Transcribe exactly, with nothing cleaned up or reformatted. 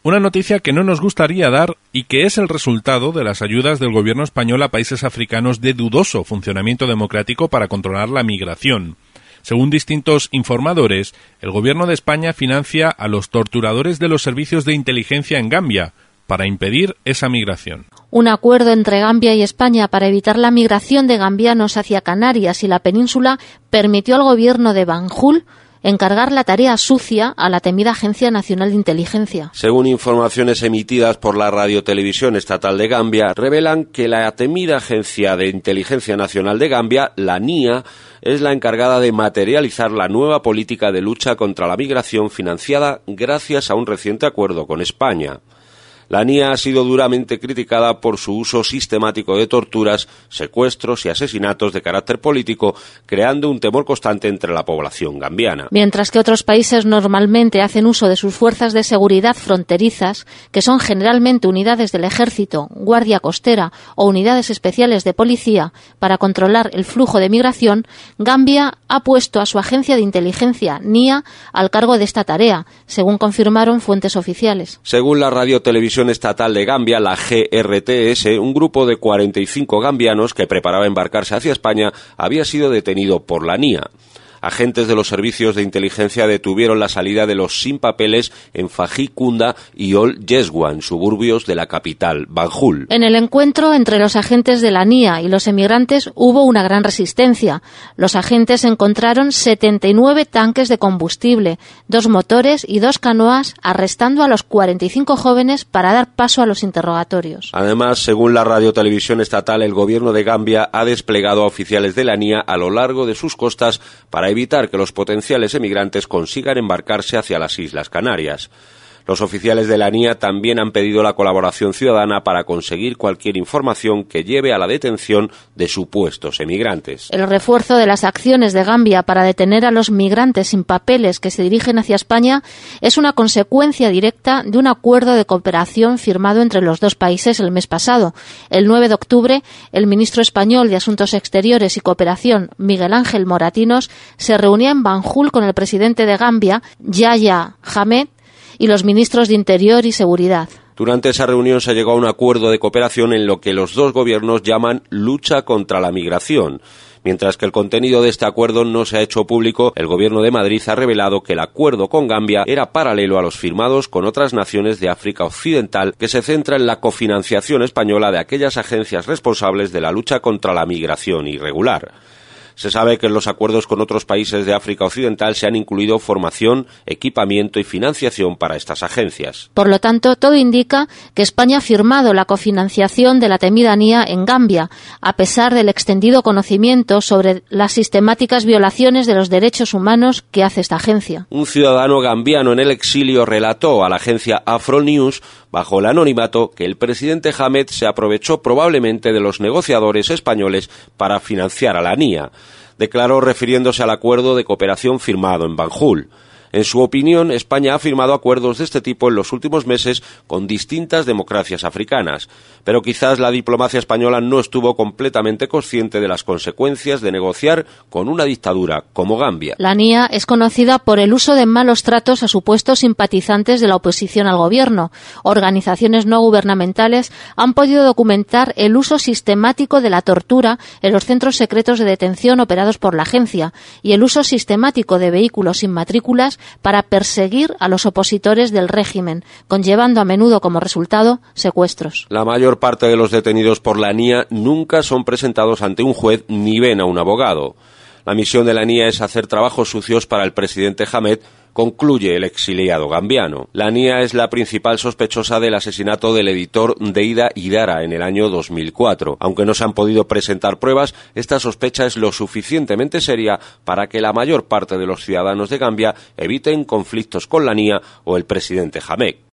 Una noticia que no nos gustaría dar y que es el resultado de las ayudas del gobierno español a países africanos de dudoso funcionamiento democrático para controlar la migración. Según distintos informadores, el gobierno de España financia a los torturadores de los servicios de inteligencia en Gambia para impedir esa migración. Un acuerdo entre Gambia y España para evitar la migración de gambianos hacia Canarias y la península permitió al gobierno de Banjul encargar la tarea sucia a la temida Agencia Nacional de Inteligencia. Según informaciones emitidas por la Radiotelevisión Estatal de Gambia, revelan que la temida Agencia de Inteligencia Nacional de Gambia, la N I A, es la encargada de materializar la nueva política de lucha contra la migración financiada gracias a un reciente acuerdo con España. La N I A ha sido duramente criticada por su uso sistemático de torturas, secuestros y asesinatos de carácter político, creando un temor constante entre la población gambiana. Mientras que otros países normalmente hacen uso de sus fuerzas de seguridad fronterizas, que son generalmente unidades del ejército, guardia costera o unidades especiales de policía, para controlar el flujo de migración, Gambia ha puesto a su agencia de inteligencia N I A al cargo de esta tarea, según confirmaron fuentes oficiales. Según la Radiotelevisión Estatal de Gambia, la G R T S, un grupo de cuarenta y cinco gambianos que preparaba embarcarse hacia España había sido detenido por la N I A. Agentes de los servicios de inteligencia detuvieron la salida de los sin papeles en Fajikunda y Ol Yeswan, suburbios de la capital, Banjul. En el encuentro entre los agentes de la N I A y los emigrantes hubo una gran resistencia. Los agentes encontraron setenta y nueve tanques de combustible, dos motores y dos canoas, arrestando a los cuarenta y cinco jóvenes para dar paso a los interrogatorios. Además, según la Radiotelevisión Estatal, el gobierno de Gambia ha desplegado a oficiales de la N I A a lo largo de sus costas para evitar que los potenciales emigrantes consigan embarcarse hacia las Islas Canarias. Los oficiales de la N I A también han pedido la colaboración ciudadana para conseguir cualquier información que lleve a la detención de supuestos emigrantes. El refuerzo de las acciones de Gambia para detener a los migrantes sin papeles que se dirigen hacia España es una consecuencia directa de un acuerdo de cooperación firmado entre los dos países el mes pasado. El nueve de octubre, el ministro español de Asuntos Exteriores y Cooperación, Miguel Ángel Moratinos, se reunía en Banjul con el presidente de Gambia, Yahya Jammeh, y los ministros de Interior y Seguridad. Durante esa reunión se llegó a un acuerdo de cooperación en lo que los dos gobiernos llaman lucha contra la migración. Mientras que el contenido de este acuerdo no se ha hecho público, el gobierno de Madrid ha revelado que el acuerdo con Gambia era paralelo a los firmados con otras naciones de África Occidental, que se centra en la cofinanciación española de aquellas agencias responsables de la lucha contra la migración irregular. Se sabe que en los acuerdos con otros países de África Occidental se han incluido formación, equipamiento y financiación para estas agencias. Por lo tanto, todo indica que España ha firmado la cofinanciación de la temida N I A en Gambia, a pesar del extendido conocimiento sobre las sistemáticas violaciones de los derechos humanos que hace esta agencia. Un ciudadano gambiano en el exilio relató a la agencia Afronews, bajo el anonimato, que el presidente Jammeh se aprovechó probablemente de los negociadores españoles para financiar a la N I A. Declaró refiriéndose al acuerdo de cooperación firmado en Banjul. En su opinión, España ha firmado acuerdos de este tipo en los últimos meses con distintas democracias africanas, pero quizás la diplomacia española no estuvo completamente consciente de las consecuencias de negociar con una dictadura como Gambia. La N I A es conocida por el uso de malos tratos a supuestos simpatizantes de la oposición al gobierno. Organizaciones no gubernamentales han podido documentar el uso sistemático de la tortura en los centros secretos de detención operados por la agencia y el uso sistemático de vehículos sin matrículas para perseguir a los opositores del régimen, conllevando a menudo como resultado secuestros. La mayor parte de los detenidos por la N I A nunca son presentados ante un juez ni ven a un abogado. La misión de la N I A es hacer trabajos sucios para el presidente Jammeh, concluye el exiliado gambiano. La N I A es la principal sospechosa del asesinato del editor Deida Idara en el año dos mil cuatro. Aunque no se han podido presentar pruebas, esta sospecha es lo suficientemente seria para que la mayor parte de los ciudadanos de Gambia eviten conflictos con la N I A o el presidente Jammeh.